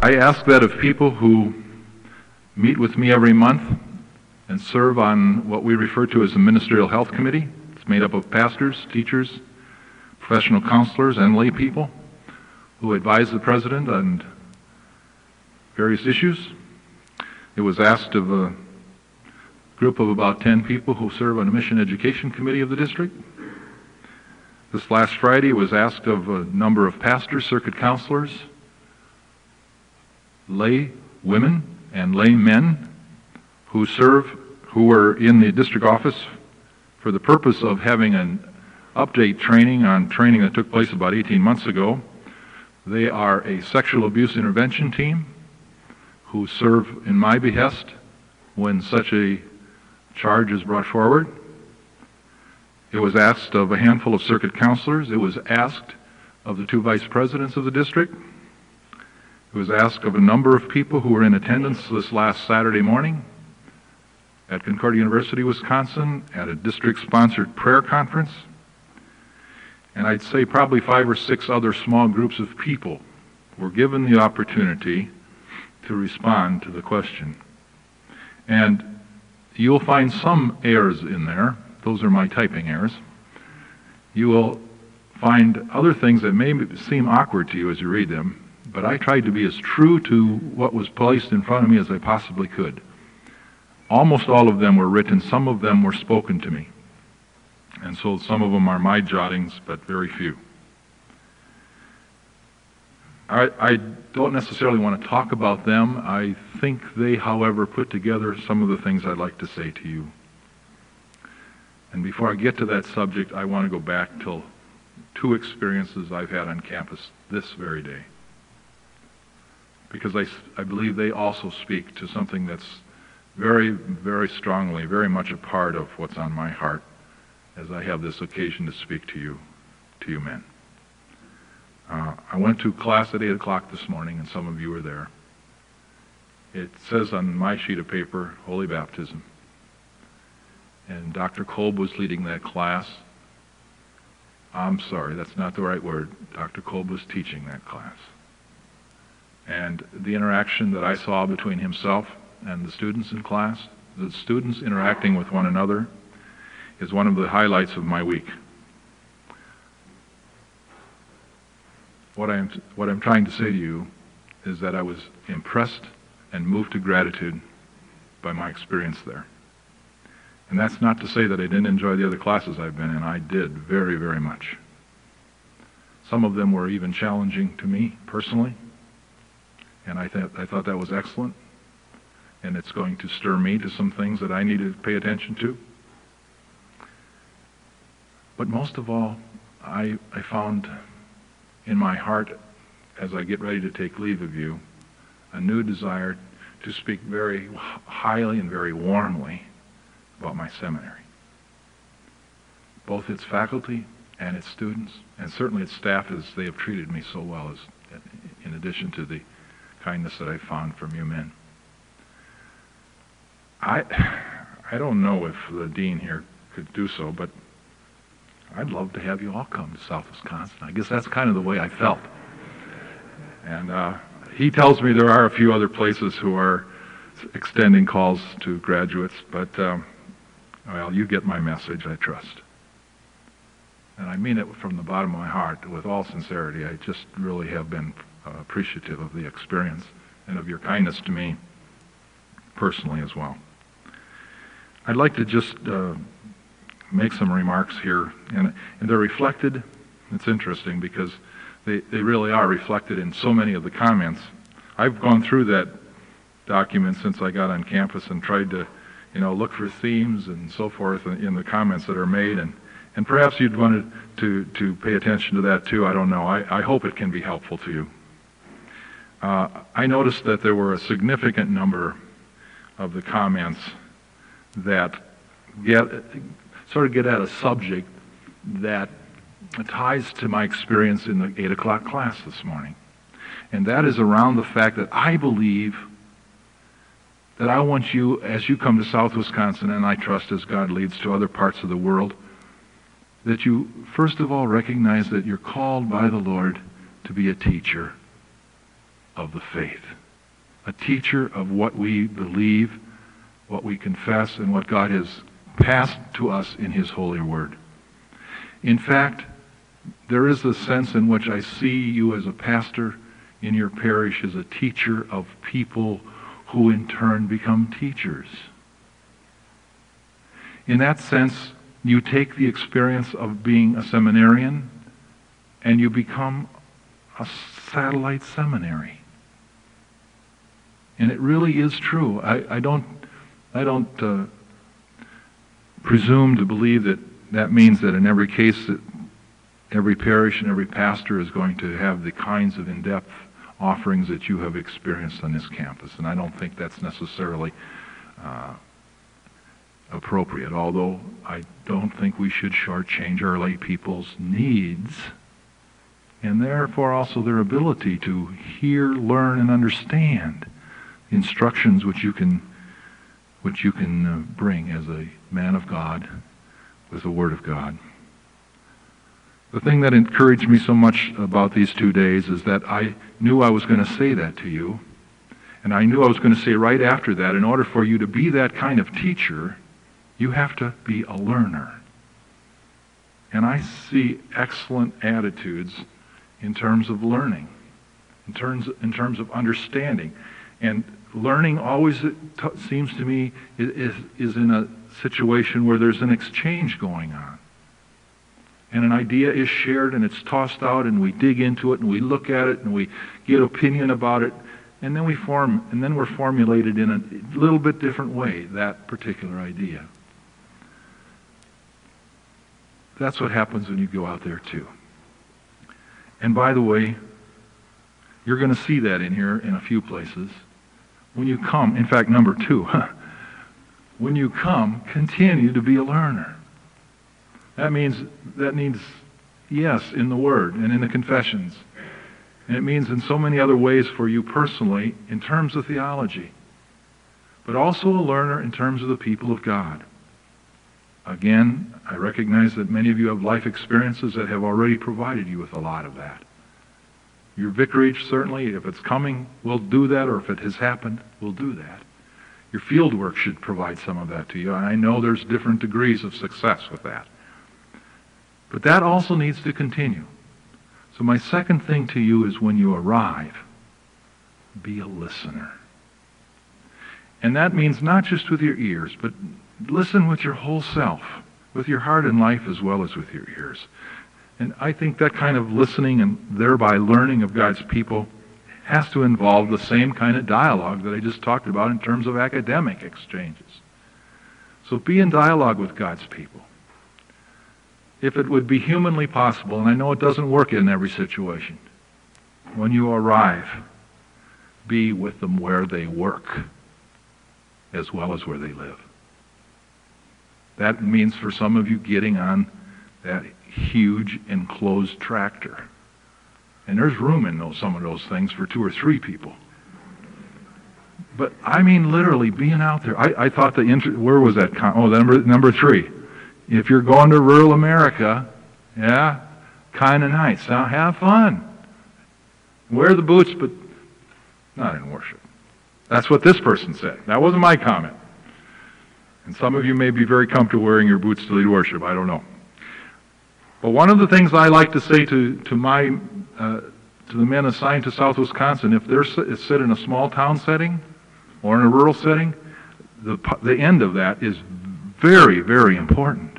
I ask that of people who meet with me every month and serve on what we refer to as the Ministerial Health Committee. It's made up of pastors, teachers, professional counselors, and lay people who advise the President on various issues. It was asked of a group of about 10 people who serve on the Mission Education Committee of the district. This last Friday, it was asked of a number of pastors, circuit counselors, lay women and lay men who were in the district office for the purpose of having an update training on training that took place about 18 months ago. They are a sexual abuse intervention team who serve in my behest when such a charge is brought forward. It was asked of a handful of circuit counselors. It was asked of the 2 vice presidents of the district. It was asked of a number of people who were in attendance this last Saturday morning at Concordia University, Wisconsin, at a district-sponsored prayer conference. And I'd say probably 5 or 6 other small groups of people were given the opportunity to respond to the question. And you'll find some errors in there. Those are my typing errors. You will find other things that may seem awkward to you as you read them, but I tried to be as true to what was placed in front of me as I possibly could. Almost all of them were written. Some of them were spoken to me. And so some of them are my jottings, but very few. I don't necessarily want to talk about them. I think they, however, put together some of the things I'd like to say to you. And before I get to that subject, I want to go back to 2 experiences I've had on campus this very day. Because I believe they also speak to something that's very, very strongly, very much a part of what's on my heart as I have this occasion to speak to you men. I went to class at 8 o'clock this morning, and some of you were there. It says on my sheet of paper, Holy Baptism. And Dr. Kolb was leading that class. I'm sorry, that's not the right word. Dr. Kolb was teaching that class. And the interaction that I saw between himself and the students in class, the students interacting with one another, is one of the highlights of my week. What I'm trying to say to you is that I was impressed and moved to gratitude by my experience there. And that's not to say that I didn't enjoy the other classes I've been in. I did very, very much. Some of them were even challenging to me personally, and I thought that was excellent, and it's going to stir me to some things that I need to pay attention to. But most of all, I found in my heart, as I get ready to take leave of you, a new desire to speak very highly and very warmly about my seminary. Both its faculty and its students, and certainly its staff, as they have treated me so well, as in addition to the kindness that I found from you men. I don't know if the dean here could do so, but I'd love to have you all come to South Wisconsin. I guess that's kind of the way I felt. And he tells me there are a few other places who are extending calls to graduates, but well, you get my message, I trust. And I mean it from the bottom of my heart, with all sincerity. I just really have been appreciative of the experience and of your kindness to me personally as well. I'd like to just make some remarks here, and they're reflected. It's interesting because they really are reflected in so many of the comments. I've gone through that document since I got on campus and tried to, look for themes and so forth in the comments that are made, and perhaps you'd want to pay attention to that too. I don't know. I hope it can be helpful to you. I noticed that there were a significant number of the comments that get at a subject that ties to my experience in the 8 o'clock class this morning. And that is around the fact that I believe that I want you, as you come to South Wisconsin, and I trust as God leads to other parts of the world, that you first of all recognize that you're called by the Lord to be a teacher. of the faith, a teacher of what we believe, what we confess, and what God has passed to us in His holy word. In fact, there is a sense in which I see you as a pastor in your parish as a teacher of people who in turn become teachers. In that sense, you take the experience of being a seminarian and you become a satellite seminary. And it really is true. I don't presume to believe that means that in every case that every parish and every pastor is going to have the kinds of in-depth offerings that you have experienced on this campus. And I don't think that's necessarily appropriate, although I don't think we should shortchange our lay people's needs and therefore also their ability to hear, learn, and understand the instructions which you can bring as a man of God with the Word of God. The thing that encouraged me so much about these 2 days is that I knew I was going to say that to you, and I knew I was going to say right after that, in order for you to be that kind of teacher, you have to be a learner. And I see excellent attitudes in terms of learning, in terms of understanding. And learning always, it seems to me, is in a situation where there's an exchange going on. And an idea is shared and it's tossed out and we dig into it and we look at it and we get opinion about it, and then we're formulated in a little bit different way, that particular idea. That's what happens when you go out there too. And by the way, you're going to see that in here in a few places. When you come, in fact, number 2, when you come, continue to be a learner. That means yes in the Word and in the confessions. And it means in so many other ways for you personally in terms of theology. But also a learner in terms of the people of God. Again, I recognize that many of you have life experiences that have already provided you with a lot of that. Your vicarage, certainly, if it's coming, will do that, or if it has happened, will do that. Your field work should provide some of that to you, and I know there's different degrees of success with that. But that also needs to continue. So my second thing to you is when you arrive, be a listener. And that means not just with your ears, but listen with your whole self, with your heart and life as well as with your ears. And I think that kind of listening and thereby learning of God's people has to involve the same kind of dialogue that I just talked about in terms of academic exchanges. So be in dialogue with God's people. If it would be humanly possible, and I know it doesn't work in every situation, when you arrive, be with them where they work as well as where they live. That means for some of you getting on that huge enclosed tractor. And there's room in some of those things for 2 or 3 people. But I mean literally being out there. I thought where was that? Number 3. If you're going to rural America, yeah, kind of nice. Now have fun. Wear the boots, but not in worship. That's what this person said. That wasn't my comment. And some of you may be very comfortable wearing your boots to lead worship. I don't know. But one of the things I like to say to the men assigned to South Wisconsin, if they're sit in a small town setting or in a rural setting, the end of that is very, very important.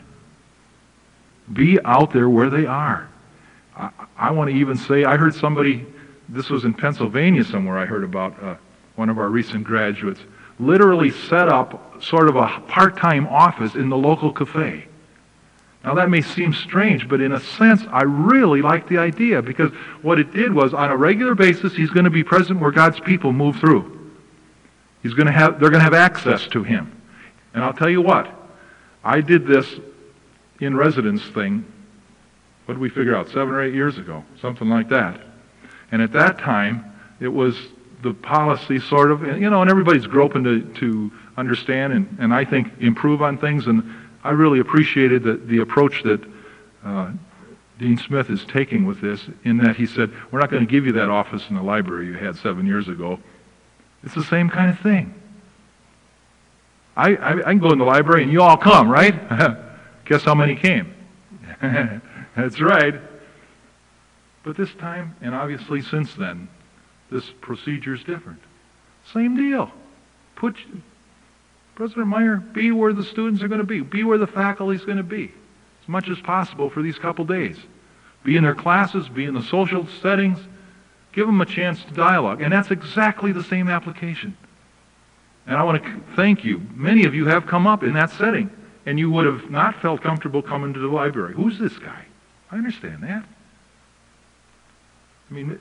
Be out there where they are. I want to even say, I heard somebody, this was in Pennsylvania somewhere, I heard about one of our recent graduates, literally set up sort of a part-time office in the local cafe. Now that may seem strange, but in a sense, I really like the idea, because what it did was, on a regular basis, he's going to be present where God's people move through. They're going to have access to him. And I'll tell you what, I did this in residence thing, what did we figure out, 7 or 8 years ago, something like that. And at that time, it was the policy sort of, and everybody's groping to understand and I think improve on things, and I really appreciated the approach that Dean Smith is taking with this, in that he said, we're not going to give you that office in the library you had 7 years ago. It's the same kind of thing. I can go in the library and you all come, right? Guess how many came? That's right. But this time, and obviously since then, this procedure is different. Same deal. President Meyer, be where the students are going to be. Be where the faculty is going to be as much as possible for these couple days. Be in their classes, be in the social settings. Give them a chance to dialogue. And that's exactly the same application. And I want to thank you. Many of you have come up in that setting, and you would have not felt comfortable coming to the library. Who's this guy? I understand that. I mean,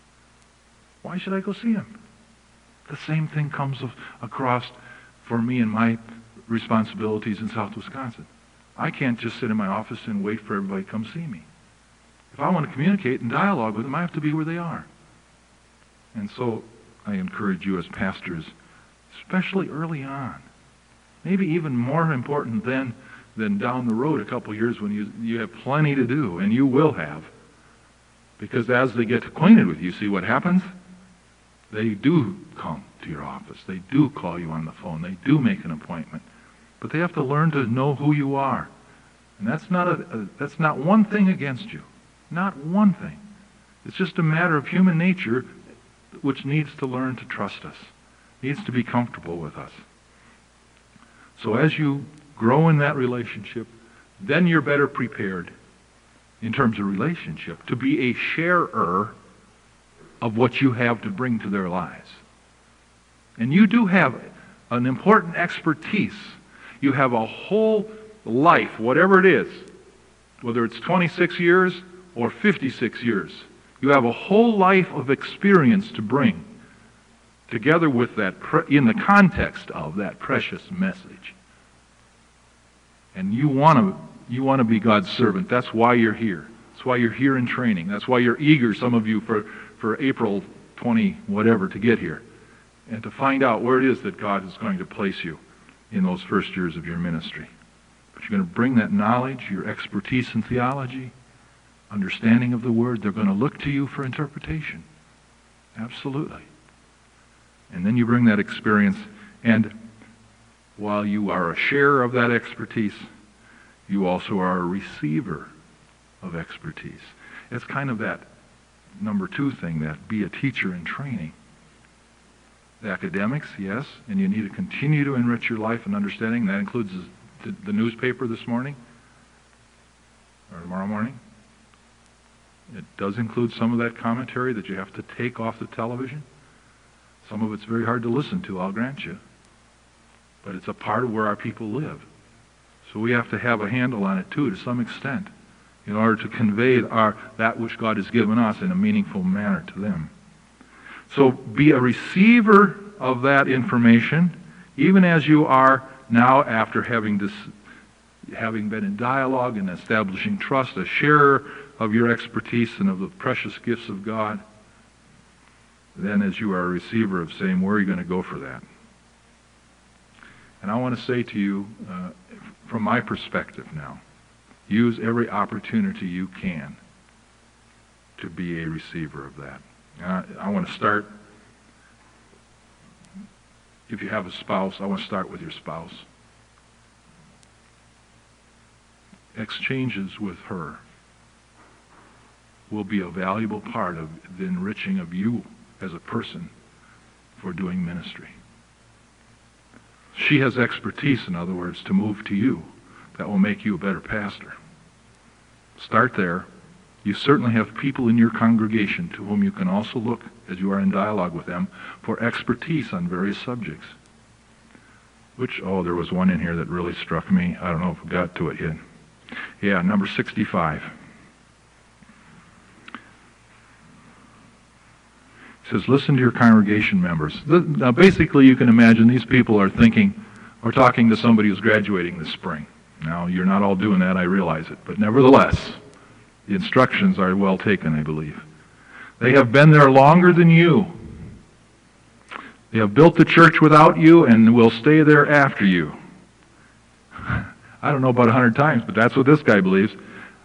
why should I go see him? The same thing comes across for me and my responsibilities in South Wisconsin. I can't just sit in my office and wait for everybody to come see me. If I want to communicate and dialogue with them, I have to be where they are. And so I encourage you as pastors, especially early on, maybe even more important than down the road a couple years when you have plenty to do, and you will have. Because as they get acquainted with you, see what happens? They do come to your office. They do call you on the phone. They do make an appointment. But they have to learn to know who you are. And that's not one thing against you. Not one thing. It's just a matter of human nature which needs to learn to trust us. Needs to be comfortable with us. So as you grow in that relationship, then you're better prepared in terms of relationship to be a sharer of what you have to bring to their lives. And you do have an important expertise. You have a whole life, whatever it is, whether it's 26 years or 56 years. You have a whole life of experience to bring together with that, in the context of that precious message. And you want to be God's servant. That's why you're here. That's why you're here in training. That's why you're eager, some of you, for April 20 whatever to get here and to find out where it is that God is going to place you in those first years of your ministry. But you're going to bring that knowledge, your expertise in theology, understanding of the Word. They're going to look to you for interpretation. Absolutely. And then you bring that experience, and while you are a sharer of that expertise, you also are a receiver of expertise. It's kind of that number 2 thing, that be a teacher in training. The academics, yes, and you need to continue to enrich your life and understanding. That includes the newspaper this morning or tomorrow morning. It does include some of that commentary that you have to take off the television. Some of it's very hard to listen to, I'll grant you. But it's a part of where our people live. So we have to have a handle on it too, to some extent, in order to convey that which God has given us in a meaningful manner to them. So be a receiver of that information, even as you are now after having been in dialogue and establishing trust, a sharer of your expertise and of the precious gifts of God. Then as you are a receiver of saying, where are you going to go for that? And I want to say to you, from my perspective now, use every opportunity you can to be a receiver of that. I want to start, if you have a spouse, I want to start with your spouse. Exchanges with her will be a valuable part of the enriching of you as a person for doing ministry. She has expertise, in other words, to move to you that will make you a better pastor. Start there. You certainly have people in your congregation to whom you can also look as you are in dialogue with them for expertise on various subjects. There was one in here that really struck me. I don't know if we got to it yet. Yeah, number 65. It says, listen to your congregation members. Now, basically, you can imagine these people are thinking or talking to somebody who's graduating this spring. Now, you're not all doing that, I realize it. But nevertheless, the instructions are well taken, I believe. They have been there longer than you. They have built the church without you and will stay there after you. I don't know about 100 times, but that's what this guy believes.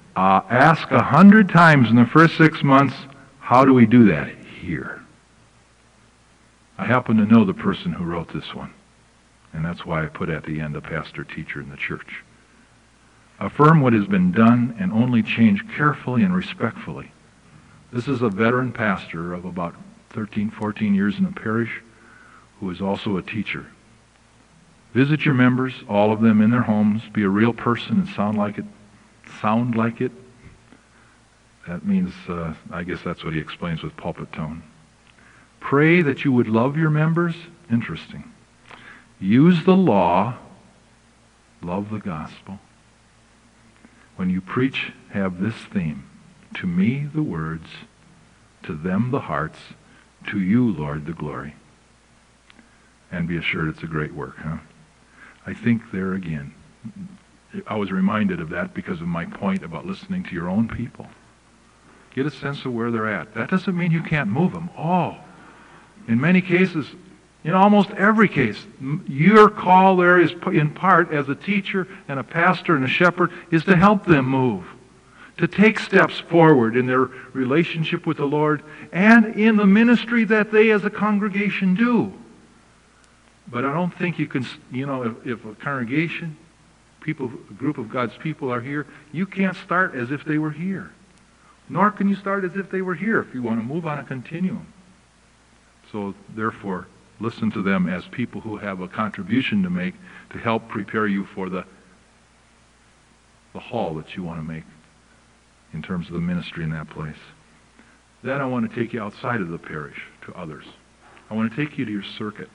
Ask 100 times in the first 6 months, how do we do that? Here. I happen to know the person who wrote this one, and that's why I put at the end a pastor teacher in the church. Affirm what has been done and only change carefully and respectfully. This is a veteran pastor of about 13, 14 years in the parish who is also a teacher. Visit your members, all of them in their homes. Be a real person and sound like it. Sound like it. That means, I guess that's what he explains with pulpit tone. Pray that you would love your members. Interesting. Use the law. Love the gospel. When you preach, have this theme. To me, the words. To them, the hearts. To you, Lord, the glory. And be assured it's a great work, huh? I think there again, I was reminded of that because of my point about listening to your own people. Get a sense of where they're at. That doesn't mean you can't move them. Oh, in many cases, in almost every case, your call there is in part as a teacher and a pastor and a shepherd is to help them move, to take steps forward in their relationship with the Lord and in the ministry that they as a congregation do. But I don't think you can, if a congregation, a group of God's people are here, you can't start as if they were here. Nor can you start as if they were here if you want to move on a continuum. So therefore, listen to them as people who have a contribution to make to help prepare you for the haul that you want to make in terms of the ministry in that place. Then I want to take you outside of the parish to others. I want to take you to your circuit.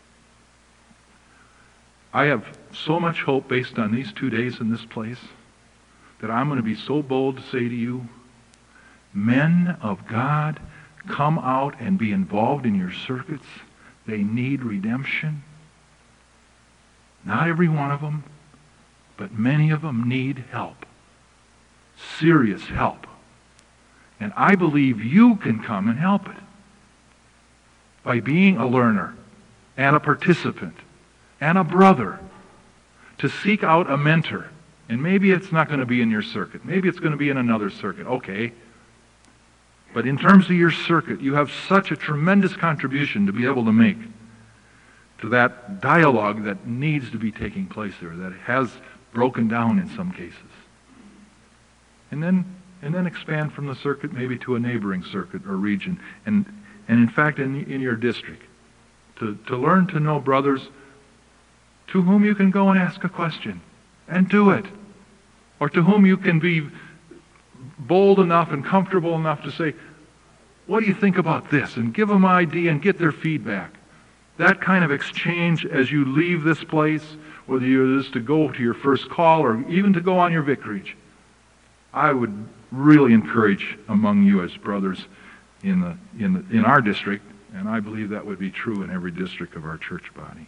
I have so much hope based on these 2 days in this place that I'm going to be so bold to say to you, men of God, come out and be involved in your circuits. They need redemption. Not every one of them, but many of them need help. Serious help. And I believe you can come and help it by being a learner and a participant and a brother, to seek out a mentor. And maybe it's not going to be in your circuit. Maybe it's going to be in another circuit. Okay. But in terms of your circuit, you have such a tremendous contribution to be able to make to that dialogue that needs to be taking place there, that has broken down in some cases. And then expand from the circuit maybe to a neighboring circuit or region. And in fact, in your district, to learn to know brothers to whom you can go and ask a question and do it. Or to whom you can be bold enough and comfortable enough to say, what do you think about this? And give them an idea and get their feedback. That kind of exchange as you leave this place, whether it is to go to your first call or even to go on your vicarage, I would really encourage among you as brothers in our district, and I believe that would be true in every district of our church body.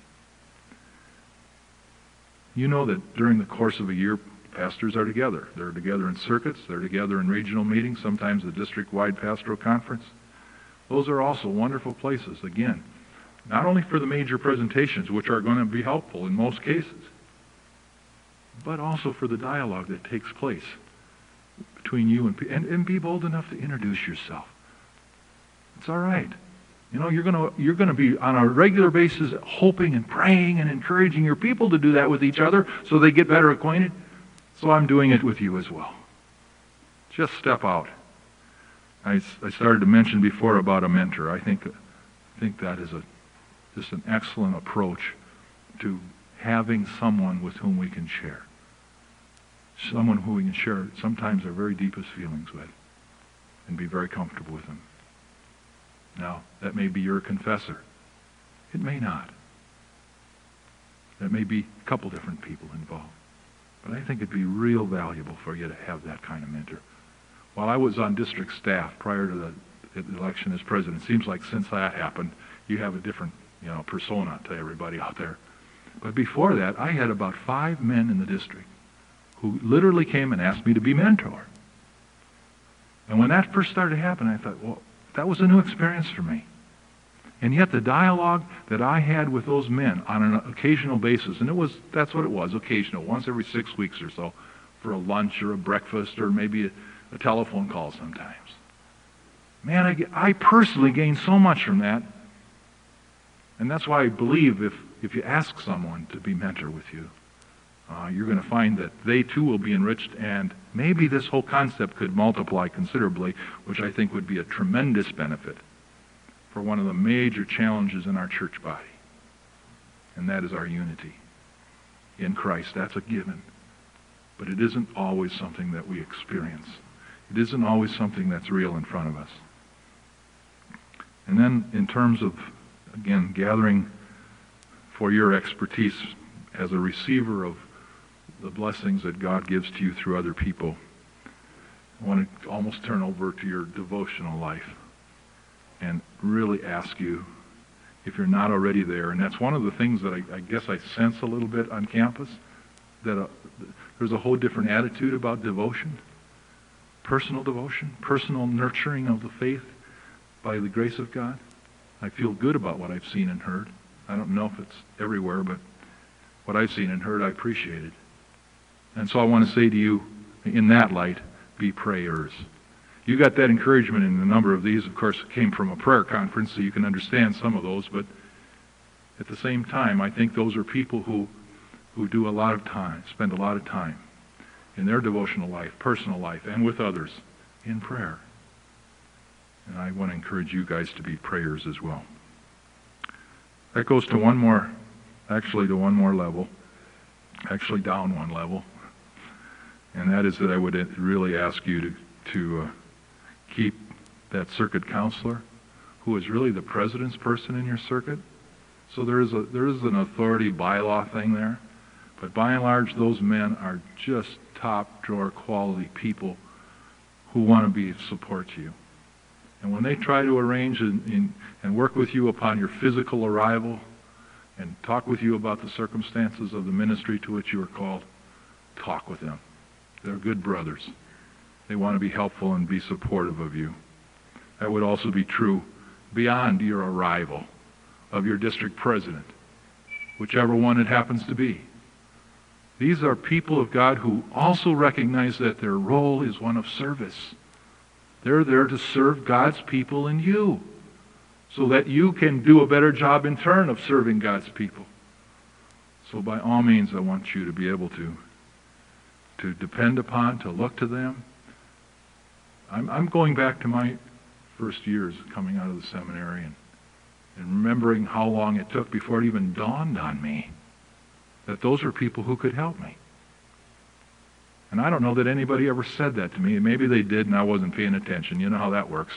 You know that during the course of a year, pastors are together. They're together in circuits. They're together in regional meetings, sometimes the district-wide pastoral conference. Those are also wonderful places, again, not only for the major presentations, which are going to be helpful in most cases, but also for the dialogue that takes place between you and be bold enough to introduce yourself. It's all right. You're going to be on a regular basis hoping and praying and encouraging your people to do that with each other so they get better acquainted. So I'm doing it with you as well. Just step out. I started to mention before about a mentor. I think that is just an excellent approach to having someone with whom we can share. Someone who we can share sometimes our very deepest feelings with and be very comfortable with them. Now, that may be your confessor. It may not. There may be a couple different people involved. But I think it'd be real valuable for you to have that kind of mentor. While I was on district staff prior to the election as president, it seems like since that happened, you have a different, persona to everybody out there. But before that, I had about 5 men in the district who literally came and asked me to be mentor. And when that first started happening, I thought, well, that was a new experience for me. And yet the dialogue that I had with those men on an occasional basis, and that's what it was, occasional, once every 6 weeks or so, for a lunch or a breakfast or maybe a telephone call sometimes. Man, I personally gain so much from that. And that's why I believe if you ask someone to be mentor with you, you're going to find that they too will be enriched, and maybe this whole concept could multiply considerably, which I think would be a tremendous benefit for one of the major challenges in our church body. And that is our unity in Christ. That's a given. But it isn't always something that we experience. It isn't always something that's real in front of us. And then in terms of, again, gathering for your expertise as a receiver of the blessings that God gives to you through other people, I want to almost turn over to your devotional life and really ask you, if you're not already there, and that's one of the things that I guess I sense a little bit on campus, that there's a whole different attitude about devotion, personal nurturing of the faith by the grace of God. I feel good about what I've seen and heard. I don't know if it's everywhere, but what I've seen and heard, I appreciated. And so I want to say to you, in that light, be prayers. You got that encouragement in a number of these. Of course, it came from a prayer conference, so you can understand some of those. But at the same time, I think those are people who do a lot of time, spend a lot of time in their devotional life, personal life, and with others in prayer. And I want to encourage you guys to be prayers as well. That goes to one more level, actually down one level. And that is that I would really ask you to keep that circuit counselor, who is really the president's person in your circuit. So there is an authority bylaw thing there. But by and large, those men are just top drawer quality people who want to support you. And when they try to arrange and work with you upon your physical arrival and talk with you about the circumstances of the ministry to which you are called, talk with them. They're good brothers. They want to be helpful and be supportive of you. That would also be true beyond your arrival of your district president, whichever one it happens to be. These are people of God who also recognize that their role is one of service. They're there to serve God's people and you, so that you can do a better job in turn of serving God's people. So by all means, I want you to be able to depend upon, to look to them. I'm going back to my first years coming out of the seminary and remembering how long it took before it even dawned on me that those are people who could help me. And I don't know that anybody ever said that to me. Maybe they did and I wasn't paying attention. You know how that works.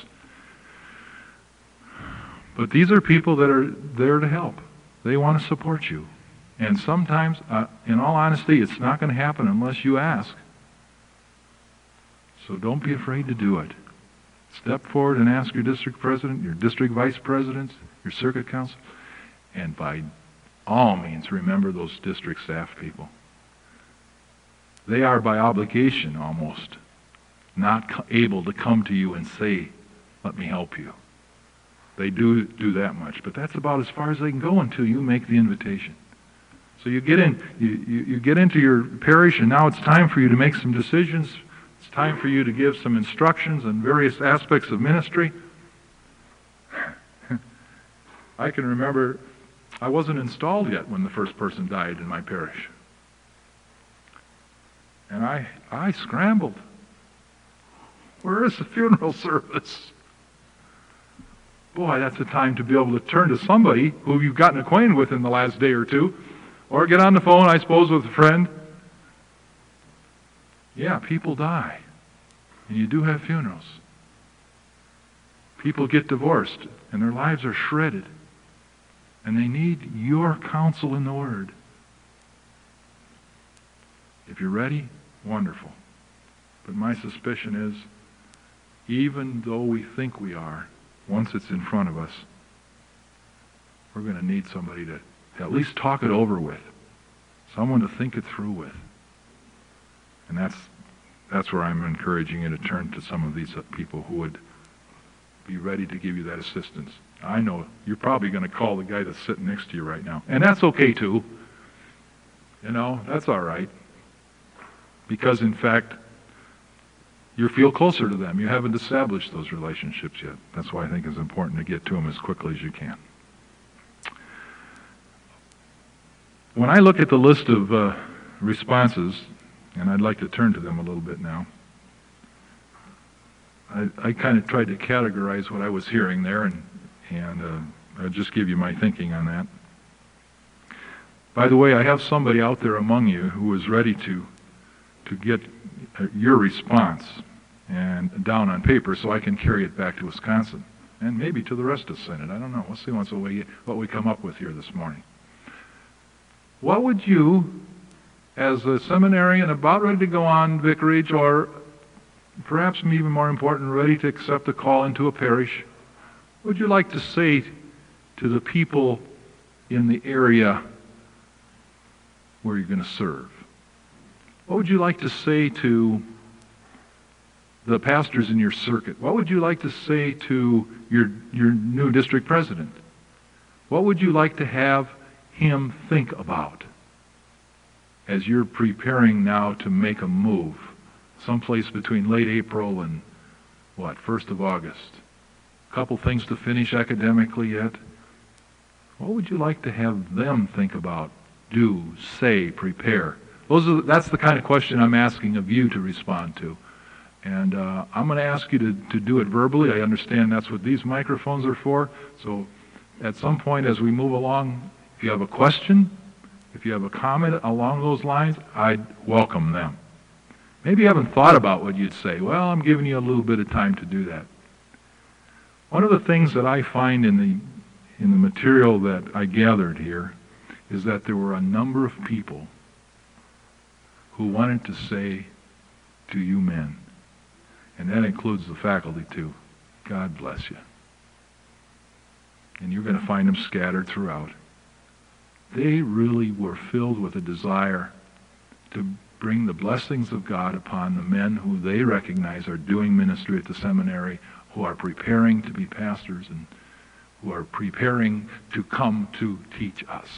But these are people that are there to help. They want to support you. And sometimes, in all honesty, it's not going to happen unless you ask. So don't be afraid to do it. Step forward and ask your district president, your district vice presidents, your circuit council, and by all means, remember those district staff people. They are by obligation almost not able to come to you and say, let me help you. They do that much, but that's about as far as they can go until you make the invitation. So you get in, you get into your parish, and now it's time for you to make some decisions. It's time for you to give some instructions on various aspects of ministry. I can remember I wasn't installed yet when the first person died in my parish. And I scrambled. Where is the funeral service? Boy, that's a time to be able to turn to somebody who you've gotten acquainted with in the last day or two, or get on the phone, I suppose, with a friend. Yeah, people die, and you do have funerals. People get divorced, and their lives are shredded, and they need your counsel in the Word. If you're ready, wonderful. But my suspicion is, even though we think we are, once it's in front of us, we're going to need somebody to at least talk it over with, someone to think it through with. And that's where I'm encouraging you to turn to some of these people who would be ready to give you that assistance. I know you're probably going to call the guy that's sitting next to you right now, and that's okay too. You know, that's all right. because, in fact, you feel closer to them. You haven't established those relationships yet. That's why I think it's important to get to them as quickly as you can. When I look at the list of responses, and I'd like to turn to them a little bit now, I kind of tried to categorize what I was hearing there, and I'll just give you my thinking on that. By the way, I have somebody out there among you who is ready to get your response and down on paper so I can carry it back to Wisconsin and maybe to the rest of the Synod. I don't know. We'll see what we come up with here this morning. What would you, as a seminarian about ready to go on vicarage, or perhaps even more important, ready to accept a call into a parish, would you like to say to the people in the area where you're going to serve? What would you like to say to the pastors in your circuit? What would you like to say to your new district president? What would you like to have him think about as you're preparing now to make a move someplace between late April and 1st of August? A couple things to finish academically yet. What would you like to have them think about, do, say, prepare? That's the kind of question I'm asking of you to respond to. And I'm going to ask you to do it verbally. I understand that's what these microphones are for. So at some point as we move along, if you have a question, if you have a comment along those lines, I'd welcome them. Maybe you haven't thought about what you'd say. Well, I'm giving you a little bit of time to do that. One of the things that I find in the material that I gathered here is that there were a number of people who wanted to say to you men, and that includes the faculty too, God bless you. And you're going to find them scattered throughout. They really were filled with a desire to bring the blessings of God upon the men who they recognize are doing ministry at the seminary, who are preparing to be pastors, and who are preparing to come to teach us.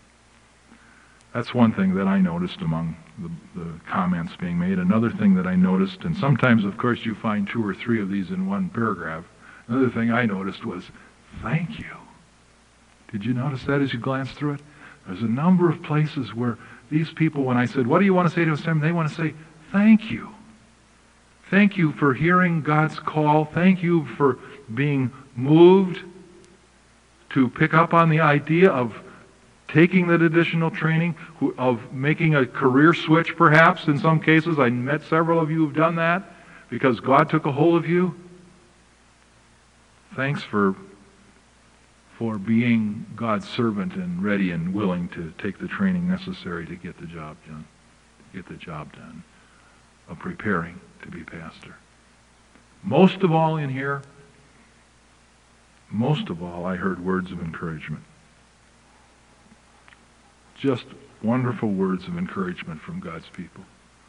That's one thing that I noticed among the comments being made. Another thing that I noticed, and sometimes, of course, you find 2 or 3 of these in one paragraph. Another thing I noticed was, thank you. Did you notice that as you glanced through it? There's a number of places where these people, when I said, what do you want to say to us? They want to say, thank you. Thank you for hearing God's call. Thank you for being moved to pick up on the idea of taking that additional training, of making a career switch perhaps in some cases. I met several of you who've done that because God took a hold of you. Thanks for being God's servant and ready and willing to take the training necessary to get the job done, of preparing to be pastor. Most of all in here, I heard words of encouragement. Just wonderful words of encouragement from God's people.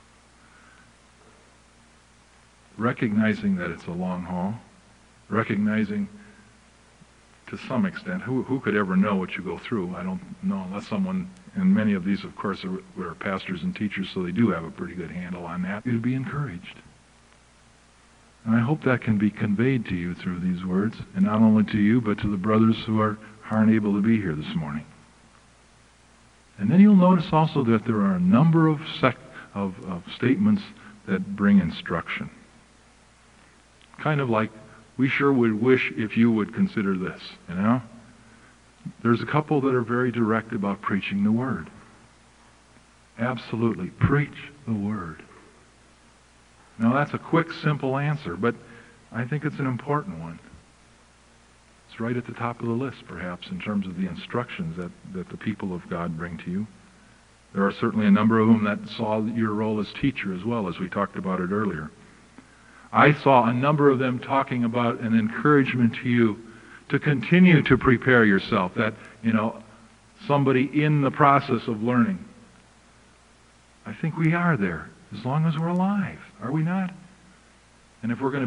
Recognizing that it's a long haul, recognizing to some extent, who could ever know what you go through? I don't know, unless someone, and many of these, of course, are pastors and teachers, so they do have a pretty good handle on that. You'd be encouraged. And I hope that can be conveyed to you through these words, and not only to you, but to the brothers who aren't able to be here this morning. And then you'll notice also that there are a number of statements that bring instruction. Kind of like, we sure would wish if you would consider this, you know? There's a couple that are very direct about preaching the Word. Absolutely, preach the Word. Now that's a quick, simple answer, but I think it's an important one. It's right at the top of the list, perhaps, in terms of the instructions that the people of God bring to you. There are certainly a number of them that saw your role as teacher as well, as we talked about it earlier. I saw a number of them talking about an encouragement to you to continue to prepare yourself, that, somebody in the process of learning. I think we are there, as long as we're alive, are we not? And if we're going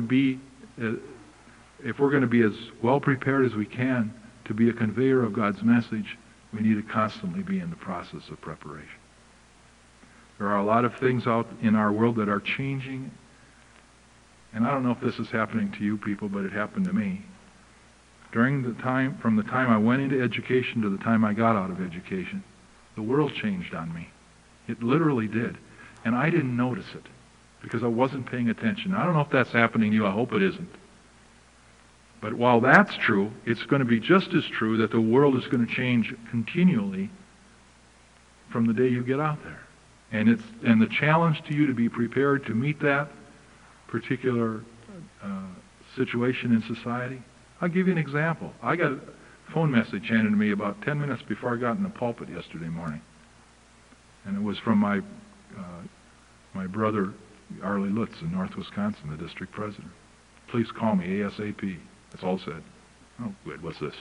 to be as well prepared as we can to be a conveyor of God's message, we need to constantly be in the process of preparation. There are a lot of things out in our world that are changing. And I don't know if this is happening to you people, but it happened to me. From the time I went into education to the time I got out of education, the world changed on me. It literally did. And I didn't notice it because I wasn't paying attention. I don't know if that's happening to you. I hope it isn't. But while that's true, it's going to be just as true that the world is going to change continually from the day you get out there. And the challenge to you to be prepared to meet that particular situation in society. I'll give you an example. I got a phone message handed to me about 10 minutes before I got in the pulpit yesterday morning. And it was from my brother, Arlie Lutz, in North Wisconsin, the district president. Please call me ASAP. That's all it said. Oh, good. What's this?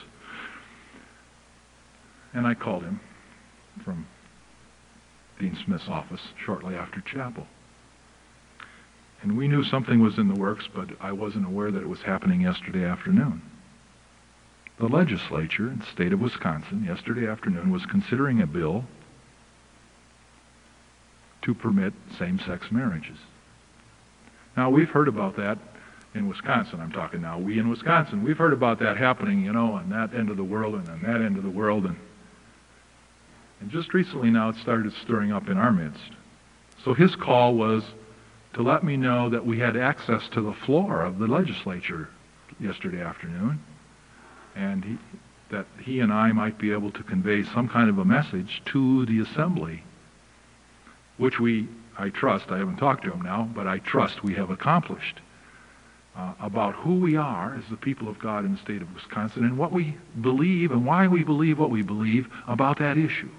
And I called him from Dean Smith's office shortly after chapel. And we knew something was in the works, but I wasn't aware that it was happening yesterday afternoon. The legislature in the state of Wisconsin yesterday afternoon was considering a bill to permit same-sex marriages. Now, we've heard about that in Wisconsin. I'm talking now, we in Wisconsin. We've heard about that happening, on that end of the world and on that end of the world. And just recently now it started stirring up in our midst. So his call was to let me know that we had access to the floor of the legislature yesterday afternoon, and that he and I might be able to convey some kind of a message to the assembly, which I trust, I haven't talked to him now, but I trust we have accomplished, about who we are as the people of God in the state of Wisconsin and what we believe and why we believe what we believe about that issue.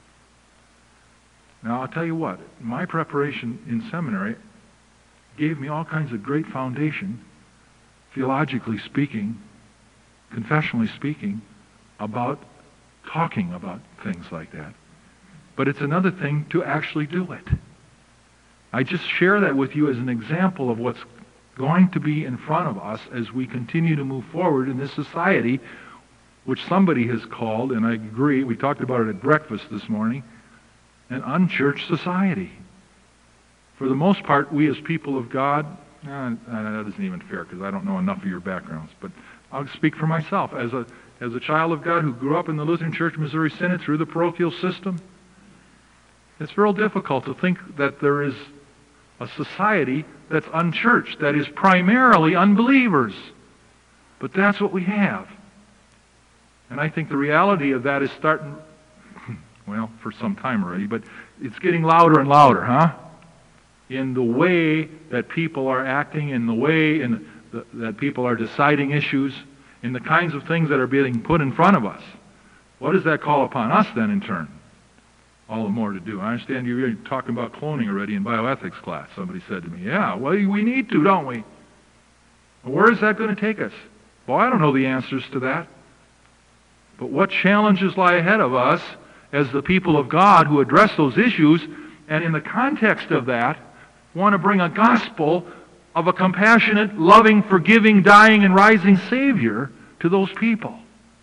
Now, I'll tell you what, my preparation in seminary gave me all kinds of great foundation, theologically speaking, confessionally speaking, about talking about things like that. But it's another thing to actually do it. I just share that with you as an example of what's going to be in front of us as we continue to move forward in this society, which somebody has called, and I agree, we talked about it at breakfast this morning, an unchurched society. For the most part, we as people of God, that isn't even fair because I don't know enough of your backgrounds, but I'll speak for myself. As a child of God who grew up in the Lutheran Church Missouri Synod through the parochial system, it's real difficult to think that there is a society that's unchurched, that is primarily unbelievers. But that's what we have. And I think the reality of that is starting, well, for some time already, but it's getting louder and louder, in the way that people are acting, in the way that people are deciding issues, in the kinds of things that are being put in front of us. What does that call upon us then in turn? All the more to do. I understand you're talking about cloning already in bioethics class. Somebody said to me, yeah, well, we need to, don't we? Well, where is that going to take us? Well, I don't know the answers to that. But what challenges lie ahead of us as the people of God who address those issues, and in the context of that, want to bring a gospel of a compassionate, loving, forgiving, dying, and rising Savior to those people.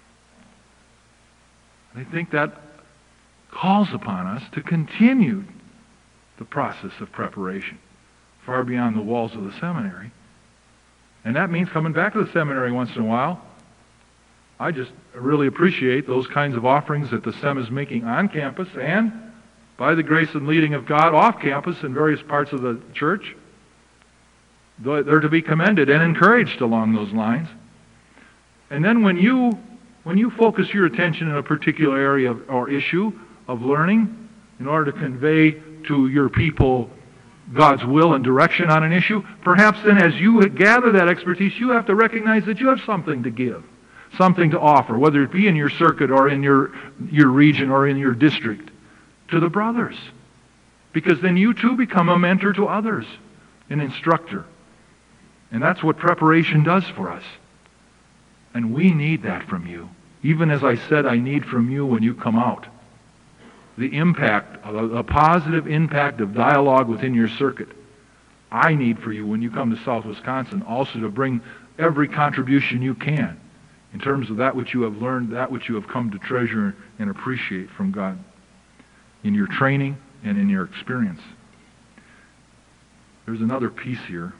I think that calls upon us to continue the process of preparation far beyond the walls of the seminary. And that means coming back to the seminary once in a while. I just really appreciate those kinds of offerings that the SEM is making on campus and, by the grace and leading of God, off campus in various parts of the church. They're to be commended and encouraged along those lines. And then when you focus your attention in a particular area or issue of learning in order to convey to your people God's will and direction on an issue, perhaps then as you gather that expertise, you have to recognize that you have something to give, something to offer, whether it be in your circuit or in your region or in your district, to the brothers. Because then you too become a mentor to others, an instructor. And that's what preparation does for us. And we need that from you. Even as I said, I need from you when you come out. The impact, a positive impact of dialogue within your circuit. I need for you when you come to South Wisconsin also to bring every contribution you can in terms of that which you have learned, that which you have come to treasure and appreciate from God. In your training, and in your experience. There's another piece here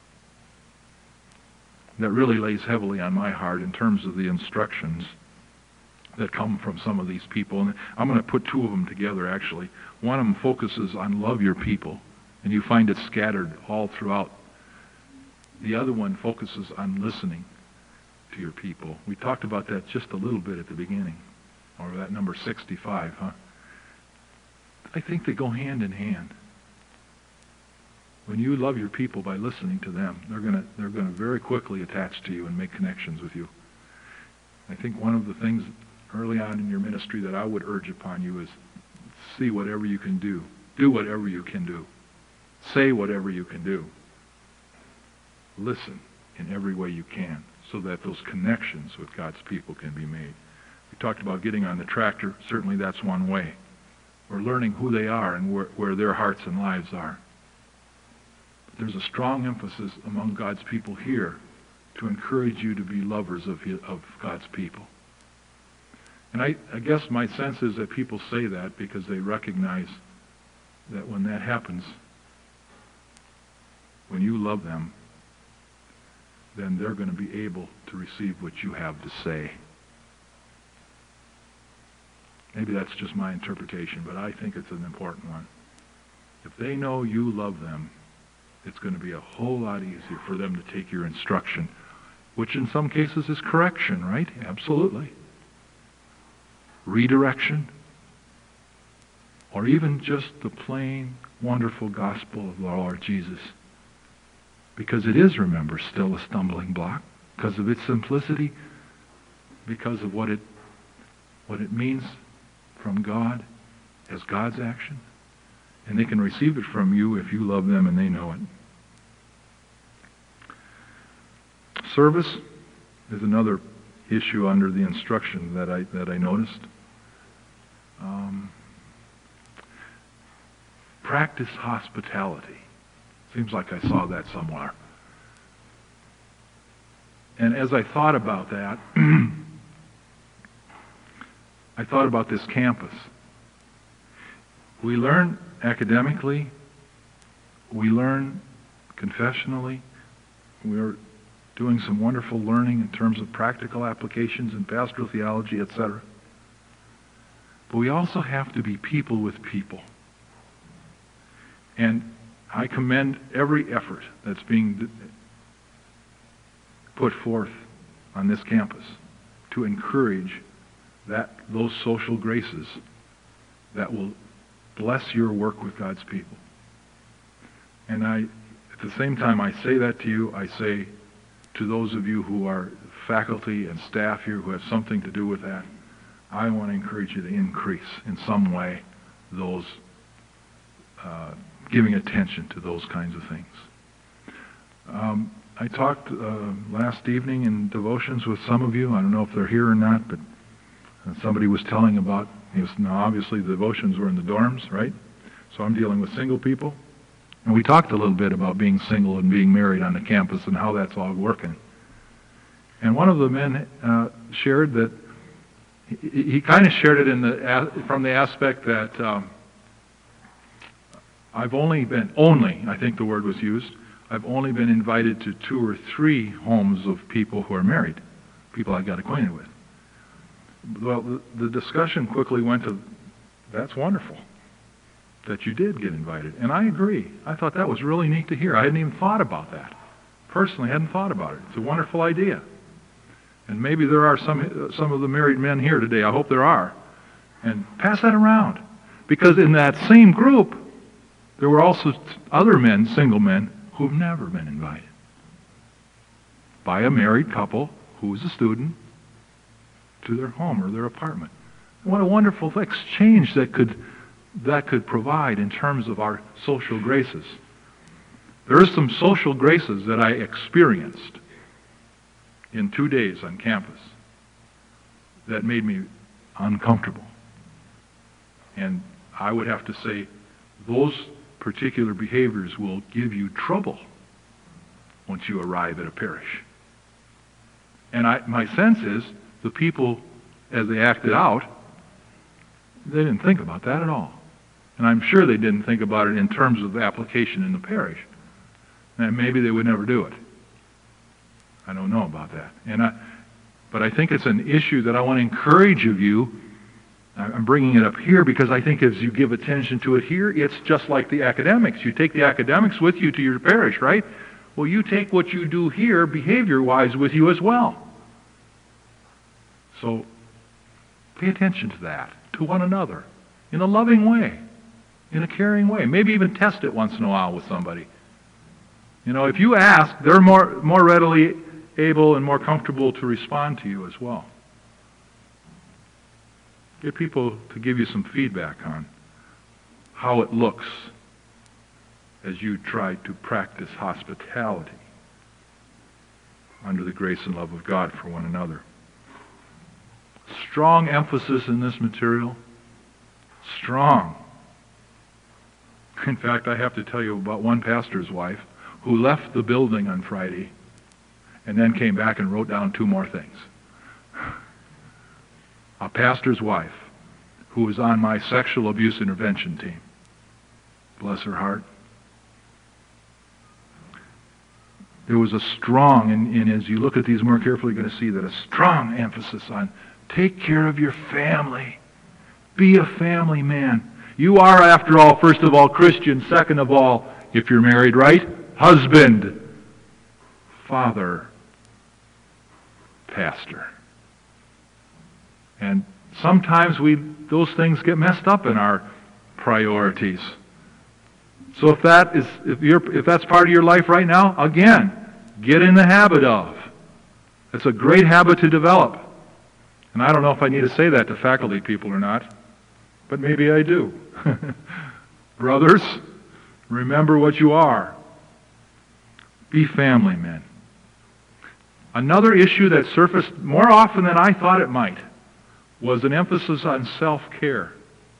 that really lays heavily on my heart in terms of the instructions that come from some of these people. And I'm going to put two of them together, actually. One of them focuses on love your people, and you find it scattered all throughout. The other one focuses on listening to your people. We talked about that just a little bit at the beginning, or that number 65, huh? I think they go hand in hand. When you love your people by listening to them, they're going to very quickly attach to you and make connections with you. I think one of the things early on in your ministry that I would urge upon you is see whatever you can do. Do whatever you can do. Say whatever you can do. Listen in every way you can so that those connections with God's people can be made. We talked about getting on the tractor. Certainly that's one way. We're learning who they are and where their hearts and lives are. But there's a strong emphasis among God's people here to encourage you to be lovers of God's people. And I guess my sense is that people say that because they recognize that when that happens, when you love them, then they're going to be able to receive what you have to say. Maybe that's just my interpretation, but I think it's an important one. If they know you love them, it's going to be a whole lot easier for them to take your instruction, which in some cases is correction, right? Absolutely. Redirection, or even just the plain, wonderful gospel of the Lord Jesus. Because it is, remember, still a stumbling block, because of its simplicity, because of what it means from God as God's action. And they can receive it from you if you love them and they know it. Service is another issue under the instruction that I noticed. Practice hospitality. Seems like I saw that somewhere. And as I thought about that, I thought about this campus. We learn academically, we learn confessionally, we're doing some wonderful learning in terms of practical applications in pastoral theology, etc. But we also have to be people with people. And I commend every effort that's being put forth on this campus to encourage those social graces that will bless your work with God's people. And at the same time I say that to you, I say to those of you who are faculty and staff here who have something to do with that, I want to encourage you to increase in some way those giving attention to those kinds of things. I talked last evening in devotions with some of you. I don't know if they're here or not, but somebody was telling about, now obviously the devotions were in the dorms, right? So I'm dealing with single people. And we talked a little bit about being single and being married on the campus and how that's all working. And one of the men shared that, he kind of shared it from the aspect that I've only been, I think the word was used, I've only been invited to 2 or 3 homes of people who are married, people I got acquainted with. Well, the discussion quickly went to, that's wonderful that you did get invited. And I agree. I thought that was really neat to hear. I hadn't even thought about that. Personally, I hadn't thought about it. It's a wonderful idea. And maybe there are some of the married men here today. I hope there are. And pass that around. Because in that same group, there were also other men, single men, who've never been invited by a married couple who is a student to their home or their apartment. What a wonderful exchange that could provide in terms of our social graces. There are some social graces that I experienced in 2 days on campus that made me uncomfortable. And I would have to say those particular behaviors will give you trouble once you arrive at a parish. And my sense is the people, as they acted out, they didn't think about that at all. And I'm sure they didn't think about it in terms of the application in the parish. And maybe they would never do it. I don't know about that. But I think it's an issue that I want to encourage of you. I'm bringing it up here because I think as you give attention to it here, it's just like the academics. You take the academics with you to your parish, right? Well, you take what you do here behavior-wise with you as well. So pay attention to that, to one another, in a loving way, in a caring way. Maybe even test it once in a while with somebody. You know, if you ask, they're more readily able and more comfortable to respond to you as well. Get people to give you some feedback on how it looks as you try to practice hospitality under the grace and love of God for one another. Strong emphasis in this material. Strong. In fact, I have to tell you about one pastor's wife who left the building on Friday and then came back and wrote down 2 more things. A pastor's wife who was on my sexual abuse intervention team. Bless her heart. There was a strong, and as you look at these more carefully, you're going to see that a strong emphasis on take care of your family. Be a family man. You are, after all, first of all, Christian. Second of all, if you're married, right? Husband, father, pastor. And sometimes those things get messed up in our priorities. So if that's part of your life right now, again, get in the habit of. It's a great habit to develop. And I don't know if I need to say that to faculty people or not, but maybe I do. Brothers, remember what you are. Be family men. Another issue that surfaced more often than I thought it might was an emphasis on self-care.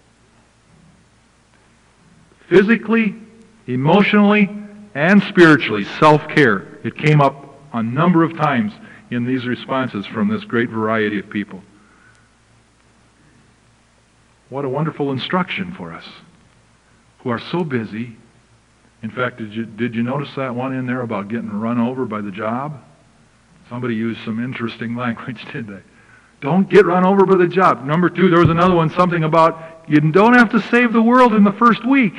Physically, emotionally, and spiritually, self-care. It came up a number of times in these responses from this great variety of people. What a wonderful instruction for us who are so busy. In fact, did you notice that one in there about getting run over by the job? Somebody used some interesting language, did they? Don't get run over by the job. Number 2, there was another one, something about you don't have to save the world in the first week.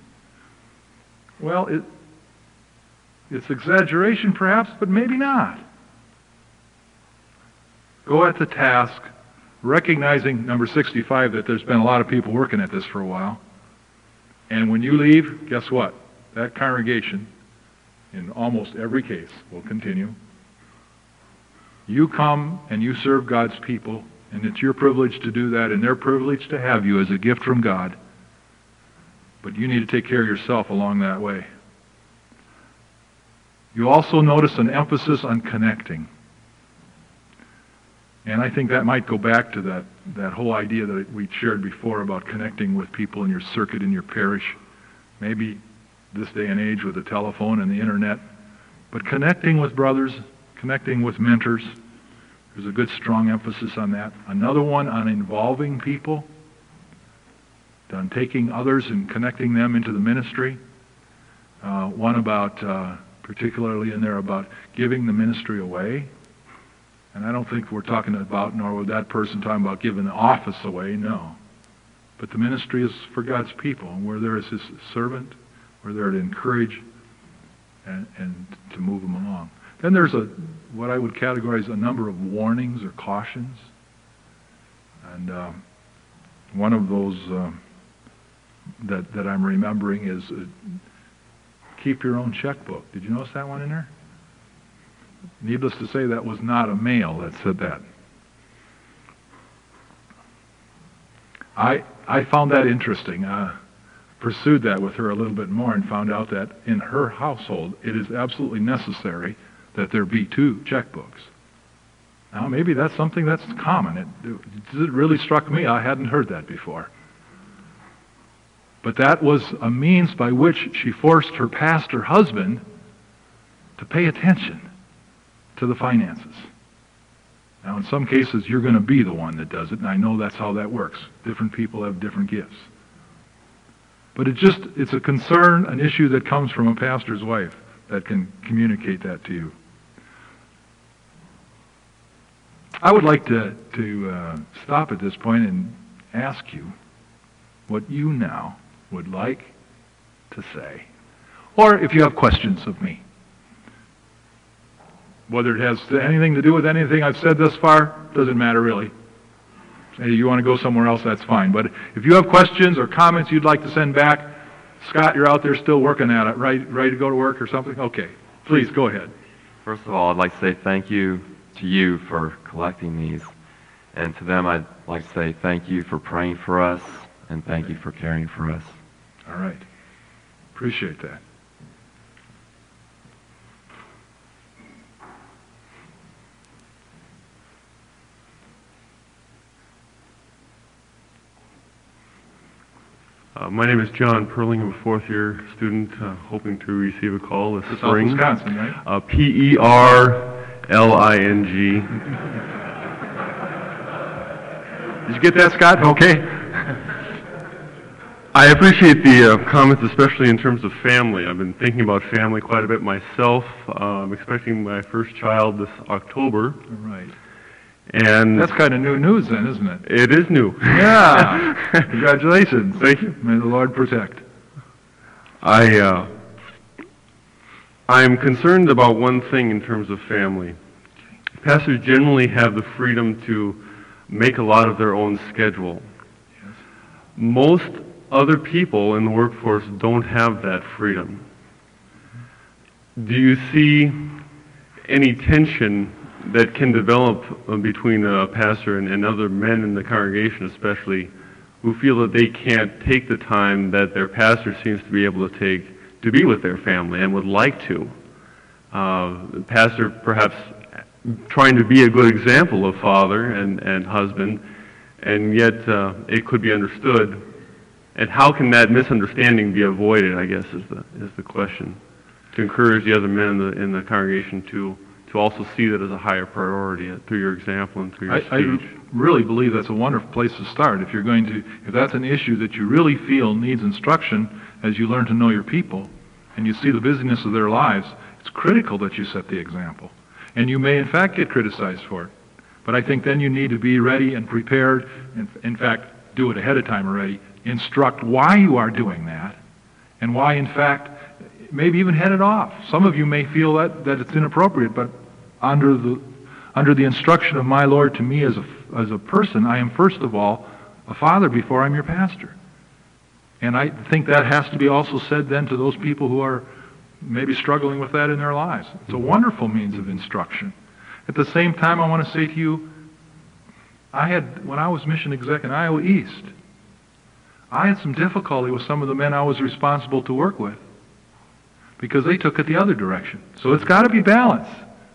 Well, it's exaggeration perhaps, but maybe not. Go at the task, recognizing, number 65, that there's been a lot of people working at this for a while. And when you leave, guess what? That congregation, in almost every case, will continue. You come and you serve God's people, and it's your privilege to do that, and their privilege to have you as a gift from God. But you need to take care of yourself along that way. You also notice an emphasis on connecting. And I think that might go back to that whole idea that we shared before about connecting with people in your circuit, in your parish. Maybe this day and age with the telephone and the internet. But connecting with brothers, connecting with mentors. There's a good strong emphasis on that. Another one on involving people, on taking others and connecting them into the ministry. One about, particularly in there, about giving the ministry away. And I don't think we're talking about, nor would that person talking about giving the office away, no. But the ministry is for God's people, and we're there as His servant. We're there to encourage and to move them along. Then there's what I would categorize a number of warnings or cautions. And one of those that I'm remembering is keep your own checkbook. Did you notice that one in there? Needless to say, that was not a male that said that. I found that interesting. Pursued that with her a little bit more and found out that in her household it is absolutely necessary that there be 2 checkbooks. Now maybe that's something that's common. It really struck me. I hadn't heard that before. But that was a means by which she forced her pastor husband to pay attention to the finances. Now in some cases you're going to be the one that does it, and I know that's how that works. Different people have different gifts. But it's a concern, an issue that comes from a pastor's wife that can communicate that to you. I would like to stop at this point and ask you what you now would like to say. Or if you have questions of me. Whether it has anything to do with anything I've said thus far, doesn't matter really. Hey, you want to go somewhere else, that's fine. But if you have questions or comments you'd like to send back, Scott, you're out there still working at it, right? Ready to go to work or something? Okay. Please, go ahead. First of all, I'd like to say thank you to you for collecting these. And to them, I'd like to say thank you for praying for us, and thank you for caring for us. All right. Appreciate that. My name is John Perling. I'm a fourth-year student hoping to receive a call this South spring. Wisconsin, right? Perling. Did you get that, Scott? Okay. I appreciate the comments, especially in terms of family. I've been thinking about family quite a bit myself. I'm expecting my first child this October. Right. And That's kind of new news then, isn't it? it is new. Yeah. Congratulations. Thank you. May the Lord protect. I'm concerned about one thing in terms of family. Pastors generally have the freedom to make a lot of their own schedule. Yes. Most other people in the workforce don't have that freedom. Do you see any tension that can develop between a pastor and other men in the congregation especially, who feel that they can't take the time that their pastor seems to be able to take to be with their family and would like to? The pastor perhaps trying to be a good example of father and husband, and yet it could be understood. And how can that misunderstanding be avoided, I guess, is the question, to encourage the other men in the congregation to also see that as a higher priority through your example and through your speech. I really believe that's a wonderful place to start. If that's an issue that you really feel needs instruction as you learn to know your people and you see the busyness of their lives, it's critical that you set the example. And you may in fact get criticized for it. But I think then you need to be ready and prepared, and in fact do it ahead of time already, instruct why you are doing that, and why in fact maybe even head it off. Some of you may feel that it's inappropriate, but under the instruction of my Lord to me as a person, I am first of all a father before I'm your pastor. And I think that has to be also said then to those people who are maybe struggling with that in their lives. It's a wonderful means of instruction. At the same time, I want to say to you, when I was mission exec in Iowa East, I had some difficulty with some of the men I was responsible to work with because they took it the other direction. So it's got to be balanced.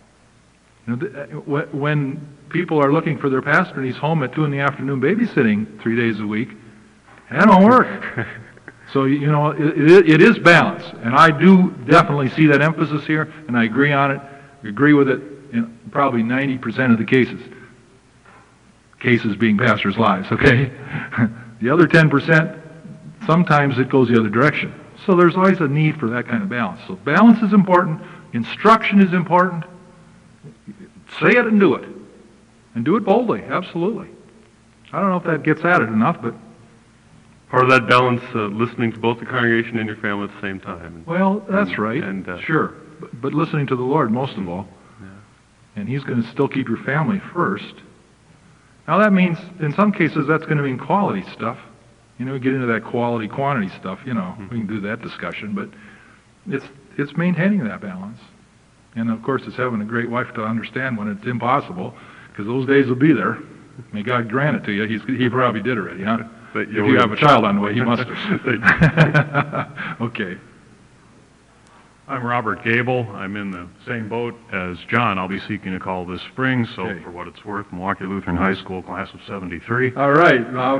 When people are looking for their pastor and he's home at 2 in the afternoon babysitting 3 days a week, that don't work. So, it is balanced. And I do definitely see that emphasis here, and I agree on it. I agree with it in probably 90% of the cases. Cases being pastors' lives, okay? The other 10%, sometimes it goes the other direction. So there's always a need for that kind of balance. So balance is important. Instruction is important. Say it and do it. And do it boldly, absolutely. I don't know if that gets at it enough, but... Part of that balance, listening to both the congregation and your family at the same time. Well, that's right. Sure. But listening to the Lord most of all. Yeah. And He's going to still keep your family first. Now that means, in some cases, that's going to mean quality stuff. Get into that quality, quantity stuff, we can do that discussion, but it's maintaining that balance. And of course, it's having a great wife to understand when it's impossible, because those days will be there. May God grant it to you. He probably did already, huh? If you have a child on the way, He must have. Okay. I'm Robert Gable. I'm in the same boat as John. I'll be seeking a call this spring, so Okay. For what it's worth, Milwaukee Lutheran High School, class of 73. All right, Bob.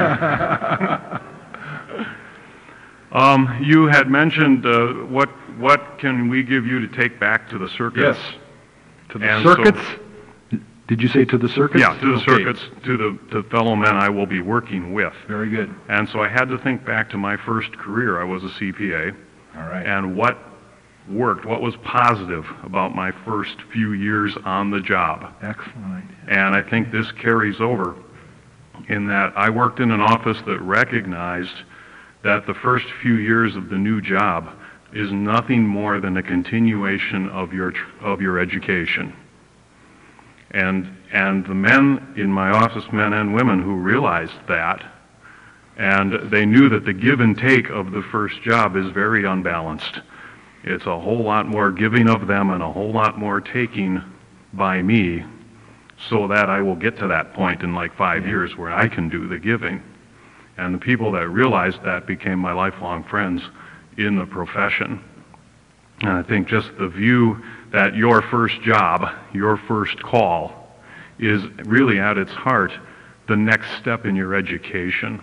You had mentioned what can we give you to take back to the circus? Yes. To the And circuits. Did you say to the circuits? Yeah, to the Okay. circuits, to the fellow men I will be working with. Very good. And so I had to think back to my first career. I was a CPA. All right. And what worked, what was positive about my first few years on the job. Excellent. And I think this carries over in that I worked in an office that recognized that the first few years of the new job is nothing more than a continuation of your education. And the men in my office, men and women who realized that, and they knew that the give and take of the first job is very unbalanced. It's a whole lot more giving of them and a whole lot more taking by me, so that I will get to that point in like 5 years where I can do the giving. And the people that realized that became my lifelong friends in the profession. And I think just the view that your first job, your first call, is really at its heart the next step in your education.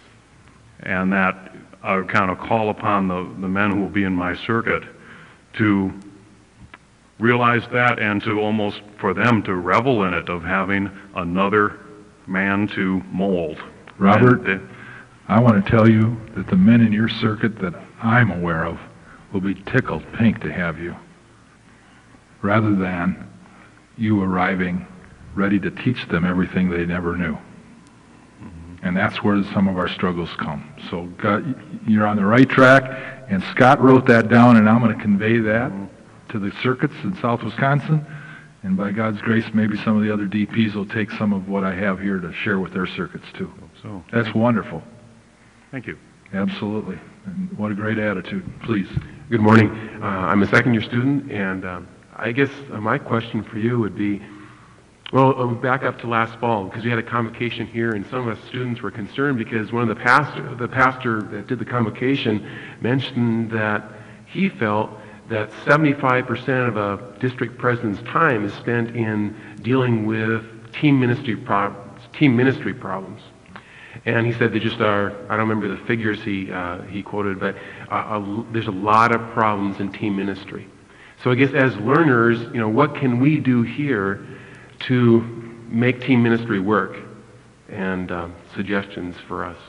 And that I would kind of call upon the men who will be in my circuit to realize that, and to almost for them to revel in it, of having another man to mold. Robert, And I want to tell you that the men in your circuit that I'm aware of will be tickled pink to have you, rather than you arriving ready to teach them everything they never knew. And that's where some of our struggles come. So God, you're on the right track, and Scott wrote that down, and I'm going to convey that to the circuits in South Wisconsin, and by God's grace, maybe some of the other DPs will take some of what I have here to share with their circuits too. so, That's wonderful. thank you. Absolutely. And what a great attitude. Please. Good morning. I'm a second-year student, and I guess my question for you would be, well, back up to last fall, because we had a convocation here, and some of us students were concerned because one of the pastor that did the convocation mentioned that he felt that 75% of a district president's time is spent in dealing with team ministry problems. And he said there just are, I don't remember the figures he quoted, but there's a lot of problems in team ministry. So I guess as learners, what can we do here to make team ministry work? And suggestions for us.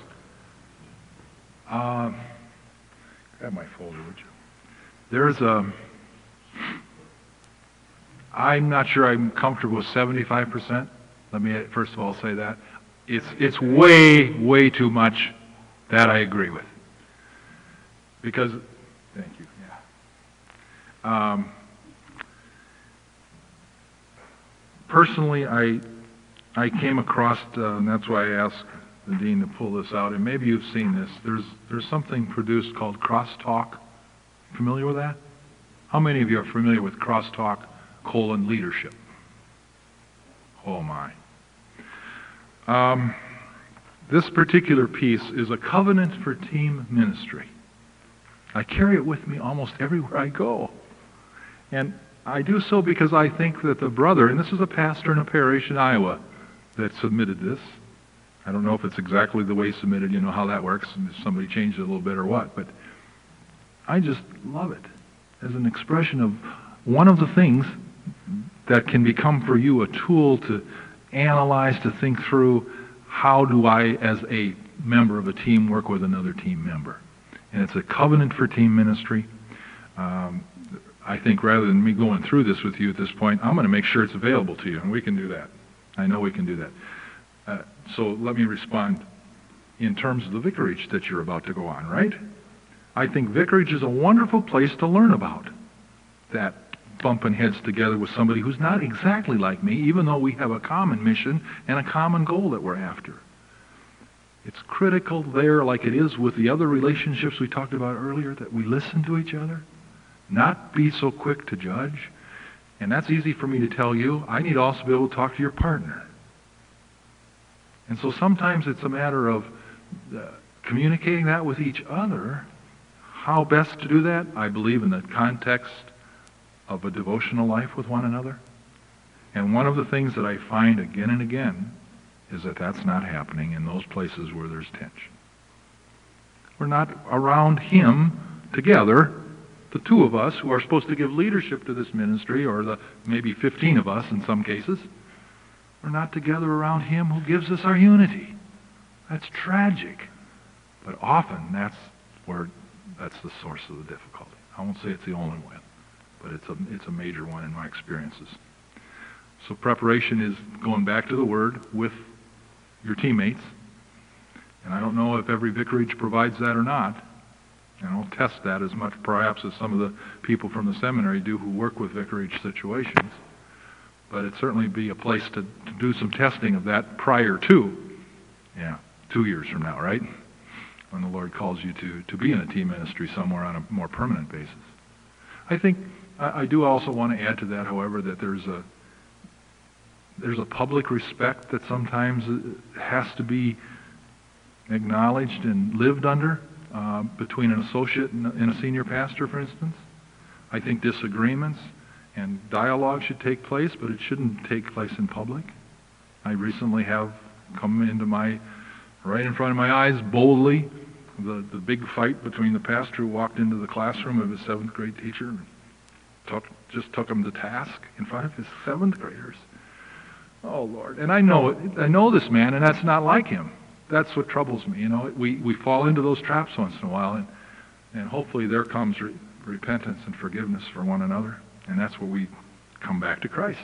Grab my folder, would you? I'm not sure I'm comfortable with 75%. Let me first of all say that. It's way, way too much. That I agree with. Because, thank you, yeah. Personally, I came across, and that's why I asked the dean to pull this out, and maybe you've seen this. There's something produced called Crosstalk. Familiar with that? How many of you are familiar with Crosstalk : leadership? Oh my. This particular piece is a covenant for team ministry. I carry it with me almost everywhere I go. And I do so because I think that the brother, and this is a pastor in a parish in Iowa that submitted this. I don't know if it's exactly the way submitted, you know how that works, if somebody changed it a little bit or what, but I just love it as an expression of one of the things that can become for you a tool to analyze, to think through, how do I, as a member of a team, work with another team member? And it's a covenant for team ministry. I think rather than me going through this with you at this point, I'm going to make sure it's available to you, and we can do that. I know we can do that. So let me respond in terms of the vicarage that you're about to go on, right? I think vicarage is a wonderful place to learn about that, bumping heads together with somebody who's not exactly like me, even though we have a common mission and a common goal that we're after. It's critical there, like it is with the other relationships we talked about earlier, that we listen to each other, not be so quick to judge. And that's easy for me to tell you. I need to also be able to talk to your partner. And so sometimes it's a matter of communicating that with each other. How best to do that? I believe in the context of a devotional life with one another. And one of the things that I find again and again is that that's not happening in those places where there's tension. We're not around him together, the two of us who are supposed to give leadership to this ministry, or the maybe 15 of us in some cases. We're not together around Him who gives us our unity. That's tragic. But often that's the source of the difficulty. I won't say it's the only one, but it's a major one in my experiences. So preparation is going back to the Word with your teammates. And I don't know if every vicarage provides that or not. And I don't test that as much perhaps as some of the people from the seminary do who work with vicarage situations. But it'd certainly be a place to do some testing of that prior to, 2 years from now, right? When the Lord calls you to be in a team ministry somewhere on a more permanent basis. I think, I do also want to add to that, however, that there's a public respect that sometimes has to be acknowledged and lived under between an associate and a senior pastor, for instance. I think disagreements and dialogue should take place, but it shouldn't take place in public. I recently have come into right in front of my eyes, boldly, the big fight between the pastor who walked into the classroom of his 7th grade teacher and just took him to task in front of his 7th graders. Oh, Lord. And I know this man, and that's not like him. That's what troubles me. We fall into those traps once in a while, and hopefully there comes repentance and forgiveness for one another, and that's where we come back to Christ.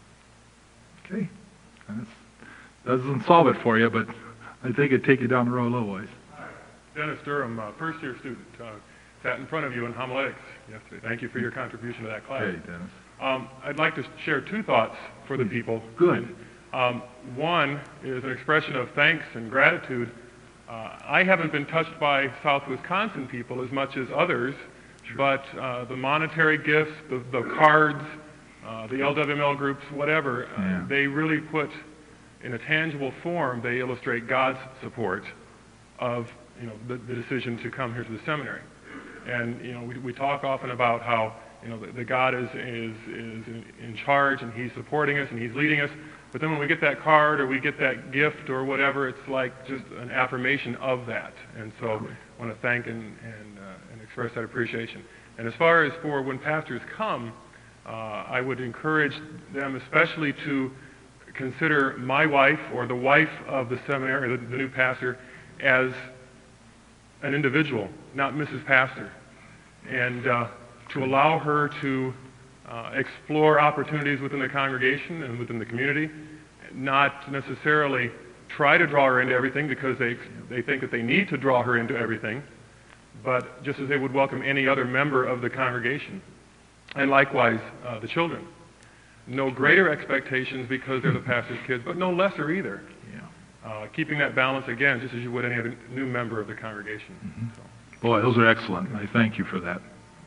Okay? And that doesn't solve it for you, but I think it'd take you down the road a little ways. Dennis Durham, first-year student, sat in front of you in homiletics yesterday. Thank you for your contribution to that class. Hey, Dennis. I'd like to share 2 thoughts for the people. Good. One is an expression of thanks and gratitude. I haven't been touched by South Wisconsin people as much as others, but the monetary gifts, the cards, the LWML groups, whatever, they really put in a tangible form, they illustrate God's support of the decision to come here to the seminary. And we talk often about how the God is in charge and He's supporting us and He's leading us. But then when we get that card or we get that gift or whatever, it's like just an affirmation of that. And so I want to thank and express that appreciation. And as far as for when pastors come, I would encourage them especially to consider my wife or the wife of the seminary, the new pastor, as an individual, not Mrs. Pastor. And to allow her to explore opportunities within the congregation and within the community, not necessarily try to draw her into everything because they think that they need to draw her into everything, but just as they would welcome any other member of the congregation. And likewise, the children. No greater expectations because they're the pastor's kids, but no lesser either. Keeping that balance, again, just as you would any other new member of the congregation. Mm-hmm. So. Boy, those are excellent. I thank you for that.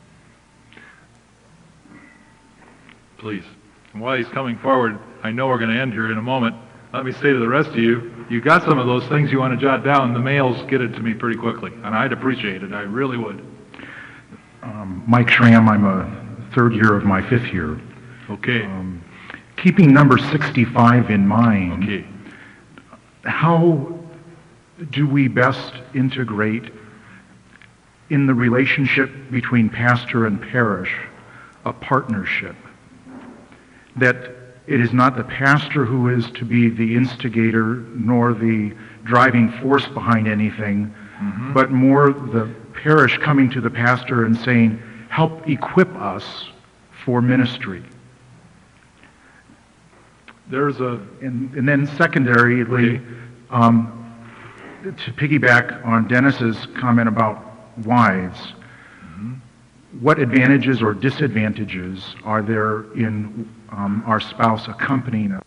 Please. And while he's coming forward, I know we're going to end here in a moment. Let me say to the rest of you, you got some of those things you want to jot down. The mails get it to me pretty quickly, and I'd appreciate it. I really would. Mike Schramm, I'm a 3rd year of my 5th year. Okay. Keeping number 65 in mind, Okay. How do we best integrate in the relationship between pastor and parish a partnership? That it is not the pastor who is to be the instigator nor the driving force behind anything, but more the parish coming to the pastor and saying, help equip us for ministry. And then secondarily, to piggyback on Dennis's comment about wives, what advantages or disadvantages are there in our spouse accompanying us